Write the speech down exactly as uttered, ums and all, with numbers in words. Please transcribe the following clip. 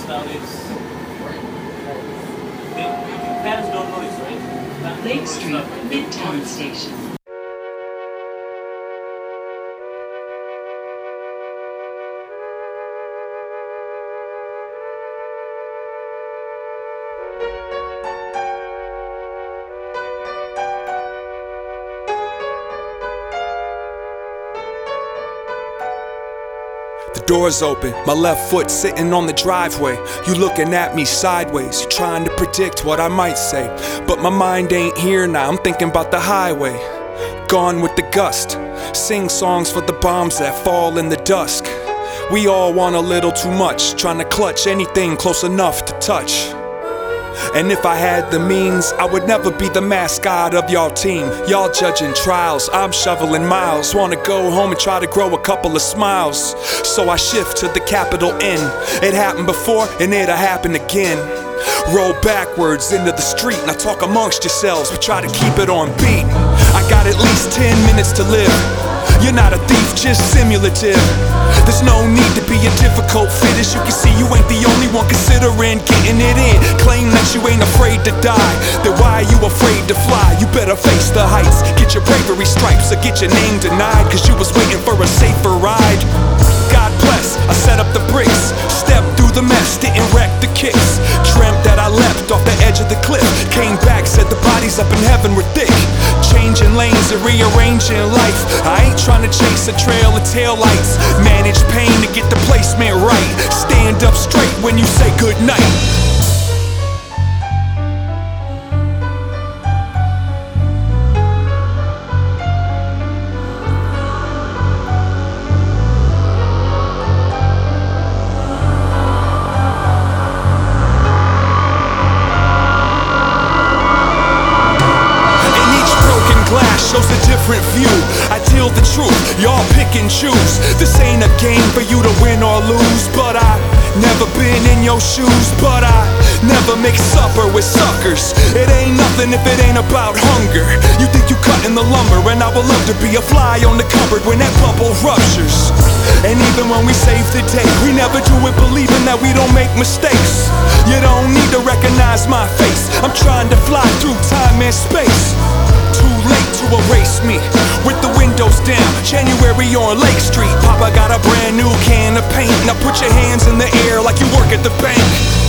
nowadays, they, fans don't know this, right? Fans Lake don't know Street, stuff, right? Midtown Station. The door's open, my left foot sitting on the driveway. You looking at me sideways, you trying to predict what I might say. But my mind ain't here now, I'm thinking about the highway. Gone with the gust, sing songs for the bombs that fall in the dusk. We all want a little too much, trying to clutch anything close enough to touch. And if I had the means, I would never be the mascot of y'all team. Y'all judging trials, I'm shoveling miles. Wanna go home and try to grow a couple of smiles. So I shift to the capital N. It happened before and it'll happen again. Roll backwards into the street, now talk amongst yourselves, but try to keep it on beat. I got at least ten minutes to live. You're not a thief, just simulative. There's no need to be a difficult fit. As you can see, you ain't the only one considering getting it in. Claim that you ain't afraid to die, then why are you afraid to fly? You better face the heights, get your bravery stripes, or get your name denied, cause you was waiting for a safer ride. God bless, I set up the bricks, stepped through the mess, didn't wreck the kicks. Dreamt that I leapt off the edge of the cliff, came back, said the bodies up in heaven were thick. Changing lanes and rearranging life, I ain't trying to chase a trail of taillights. Manage pain to get the placement right. Stand up straight when you say goodnight. Shows a different view, I tell the truth, y'all pick and choose. This ain't a game for you to win or lose, but I never been in your shoes. But I never make supper with suckers. It ain't nothing if it ain't about hunger. You think you cutting the lumber, and I would love to be a fly on the cupboard when that bubble ruptures. And even when we save the day, we never do it believing that we don't make mistakes. You don't need to recognize my face, I'm trying to fly through time and space. Too late to erase me, with the windows down, January on Lake Street. Papa got a brand new can of paint, now put your hands in the air like you work at the bank.